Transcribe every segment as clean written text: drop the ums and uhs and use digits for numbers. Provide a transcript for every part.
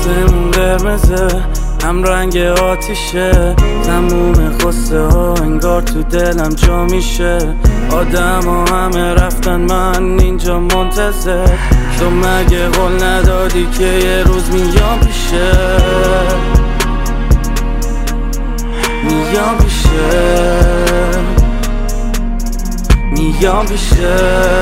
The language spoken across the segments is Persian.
آسمون قرمزه هم رنگ آتیشه، تموم خسته ها انگار تو دلم جا میشه. آدم ها همه رفتن من اینجا منتظر، تو مگه قول ندادی که یه روز میام پیشه، میام پیشه، میام پیشه،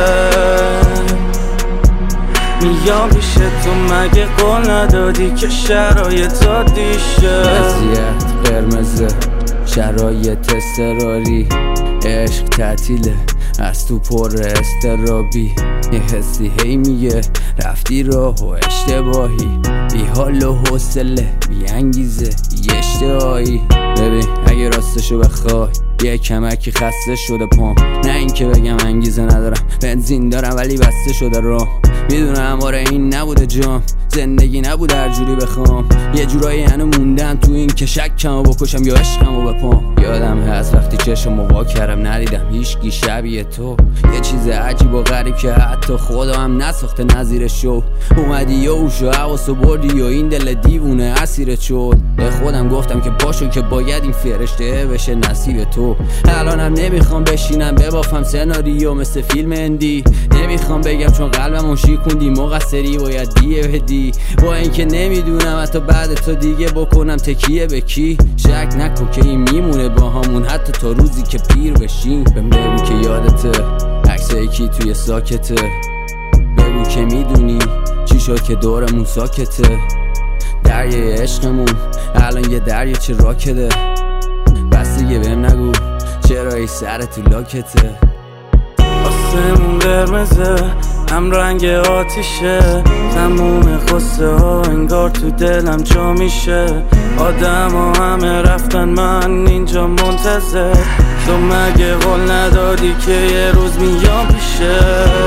میام پیشه. تو مگه قول ندادی که شرایط عادیشه؟ وضعیت قرمزه، شرایط اضطراری، عشق تعطیله، از تو پر استرابی. یه حسی هی میگه رفتی راه و اشتباهی، بی حال و حوصله، بی انگیزه، بی اشتهایی. ببین اگه راستشو بخوای یه کمکی خسته شده پام، نه اینکه بگم انگیزه ندارم، بنزین دارم ولی بسته شده راه. میدونم آره این نبوده جام، زندگی نبوده هر جوری بخوام. یه جورایی هنو موندم تو این که شکمو بکشم یا عشقمو بپام. یادم هست وقتی چشمو وا کردم ندیدم هیچکی شبیه تو، یه چیز عجیب و غریب که حتی خدا هم نساخته نظیرش شو. اومدی و اوشو حواسو بردی و این دل دیوونه اسیرت شد. به خودم گفتم که باشو که باید این فرشته بشه نصیب تو. الانم نمیخوام بشینم ببافم سناریو مثل فیلم اندی، نمیخوام بگم چون قلبمو شیکوندی مقصری باید دیه بدی. با اینکه نمیدونم حتی بعد تو دیگه بکنم تکیه به کی. شک نکن که این میمونه با همون حتی تا روزی که پیر بشیم. بگو که یادته عکس یکی توی ساکته، بگو که میدونی چی شد که دورمون ساکته. دریای عشقمون الان یه دریا چه راکده، بس دیگه بهم نگو چرا ای سر تو لاکته. آسمون قرمزه هم رنگ آتیشه، تموم خسته ها انگار تو دلم جا میشه. آدم ها همه رفتن من اینجا منتظر، تو مگه قول ندادی که یه روز میام پیشه،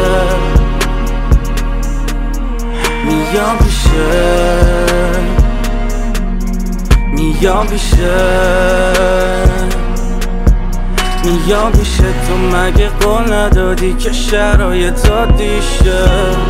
میام پیشه، میام پیشه، میام پیشه. تو مگه قول ندادی که شرایط عادیشه؟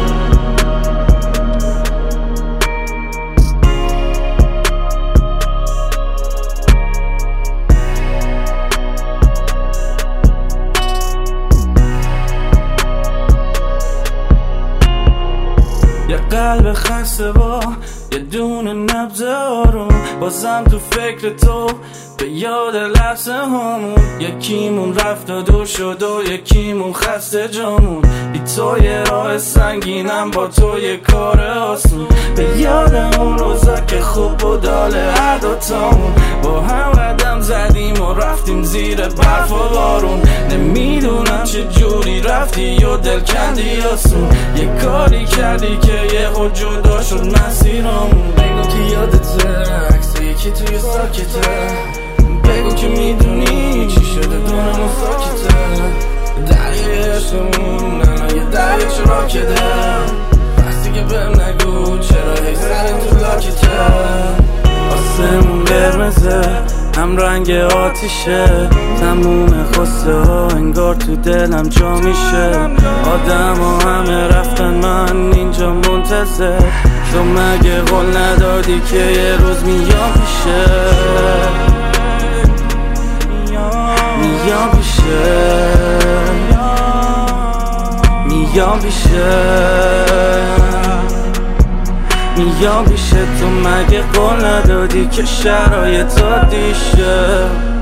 یه قلب خسته با یه دونه نبض آروم، بازم تو فکر تو به یاد لحظه همون. یکیمون رفت و دور شد و یکیمون خسته جامون، بی تو یه راه سنگینم با تو یه کار آسون. به یاد اون روزا که خوب و داله هر دوتامون با هم قدم زدیم و رفتیم زیر برف و بارون. نمیدونم چه جوری رفتی و دل کندی آسون، یه کاری کردی که یه خود جدا شد مسیرمون. بگو که یادته عکس یکی توی ساکته، بگو که میدونی چی شده دورمون ساکته. دریای عشقمون الان یه دریا چه راکده، بس دیگه بهم نگو چرا هی سر تو لاکته. آسمون قرمزه هم رنگ آتیشه، تموم خسته ها انگار تو دلم جا میشه. آدم ها همه رفتن من اینجا منتظر، تو مگه قول ندادی که یه روز میام پیشه، میام پیشه، میام پیشه، میام پیشه. تو مگه قول ندادی که شرایط عادیشه؟